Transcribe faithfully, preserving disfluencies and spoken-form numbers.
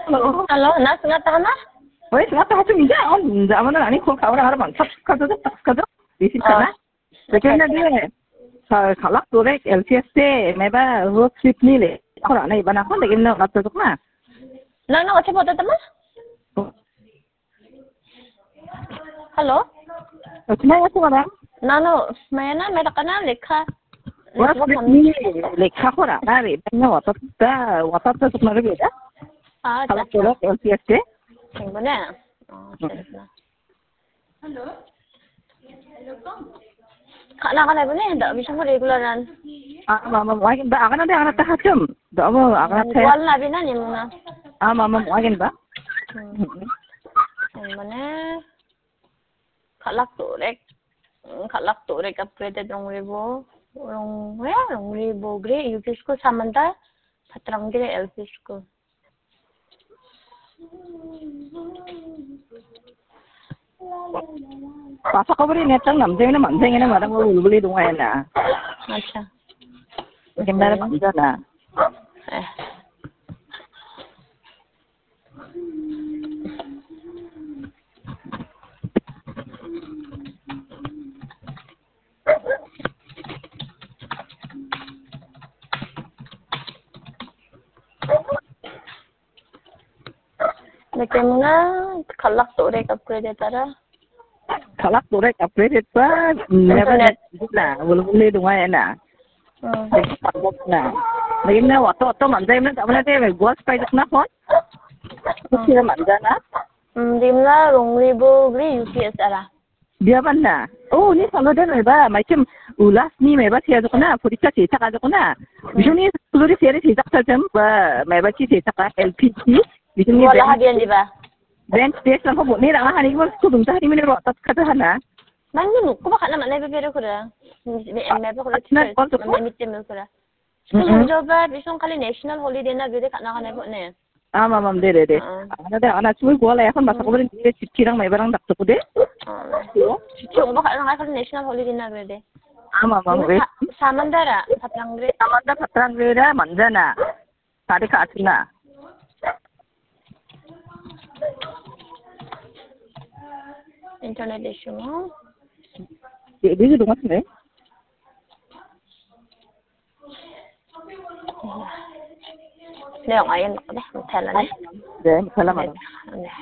Halo. Halo, na sungat ka na? Wait, nga tayo minja. On, zaman na ani ko kawara harman. Sab kado tak kado. Receive kana. Second na dire. Sa khalak turek L C S te meba worksheet ni le. Khora na ibana ko lekin na kat tuk na. Nang nang acha photo tama? Halo? Usma ko ba? Na no, may na may ka na lekha. Worksheet ni lekha khora na re. Banya watat ta watat ta tuk na re beda. Ah, Khalak turek L C S te. Tingnan na. Oh, sige na. Hello? Hello, come. Kana ka na ba ni? Da bisang ko regular nan. Ah, mama, wakin ba? Akan na ba? Akan na ta hachum. Da mo, akan na ta. Wal na bina ni mo na. Ah, mama, wakin ba? Tingnan na. Khalak turek. Khalak turek upgraded rong ribo. Rong, ya, rong ribo gre. U P school samanta. Patrang gre L P school. Pasok ko rin netang namjay na mamjay na marang ulubuli dungay na. Acha. Maganda na mamjay na. Eh. Lagyan mo na kalak turek upgrade tara. Kalak turek upgraded pa. Never net na. Ulubuli dungay na. Hmm. Na. Maging na wato wato mamjay na tama na tayo. Guwas pa itak na po. Kasi na mamjay na. Hmm, di mo na rong ribo gre U P S ara. Dia ban na. Oh, ni salo din may ba? May kim ulas ni may ba siya ko na. Purika siya ka ko na. Bisu ni suri siya siya ka jam ba may ba siya ka L P G. Bisu ni Wala hadian di ba? bench test lang po ni ra hani mo kudum ta ni minero tat ka ta na. Nangin ko baka naman na bibiro ko ra. May may ba ko ra Na, konto po? may meeting mo ko ra. Kung joba bisong kali national holiday na bide ka na ka na po na. Ah, ma'am, de de de. Ana da ana chui ko la yakon basa ko rin ni chikirang may barang dakto ko de. Chung baka na ka national holiday na bide. Ah, ma'am, wait. Samandara patrang gre. Amanda patrang vera manjana. Tadi ka atina. Internet issue mo. Di di du mas ne. Nè, ngayon ako deh, magtala na. De, salamat.